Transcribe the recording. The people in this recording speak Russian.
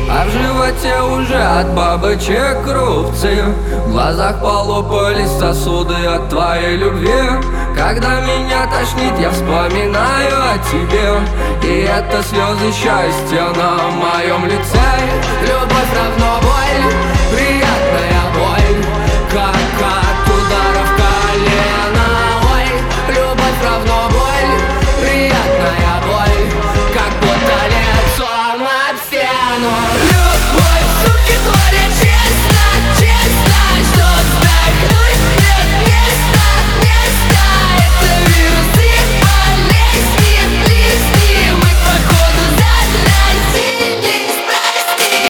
а в животе уже от бабочек рубцы. В глазах полопались сосуды от твоей любви. Когда меня тошнит, я вспоминаю о тебе, и это слезы счастья на моем лице. Любовь равно боль, приятная боль, как